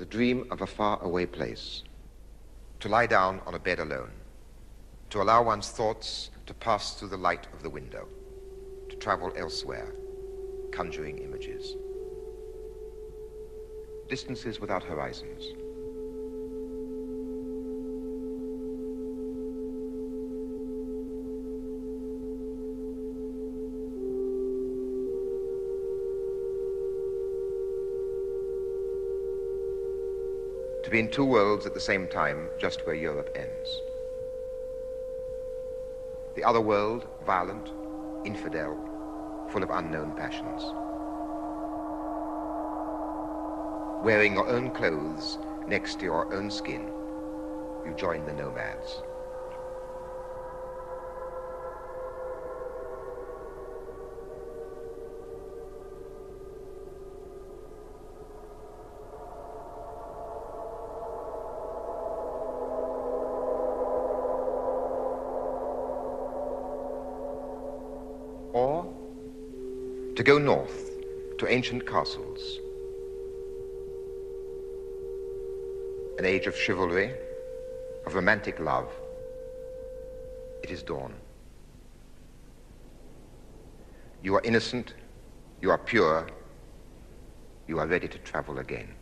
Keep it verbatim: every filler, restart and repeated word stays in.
dream of a far-away place, to lie down on a bed alone, to allow one's thoughts to pass through the light of the window, to travel elsewhere, conjuring images. Distances without horizons. To be in two worlds at the same time, just where Europe ends. The other world, violent, infidel, full of unknown passions. Wearing your own clothes next to your own skin, you join the nomads. Or to go north to ancient castles, an age of chivalry, of romantic love. It is dawn. You are innocent, you are pure, you are ready to travel again.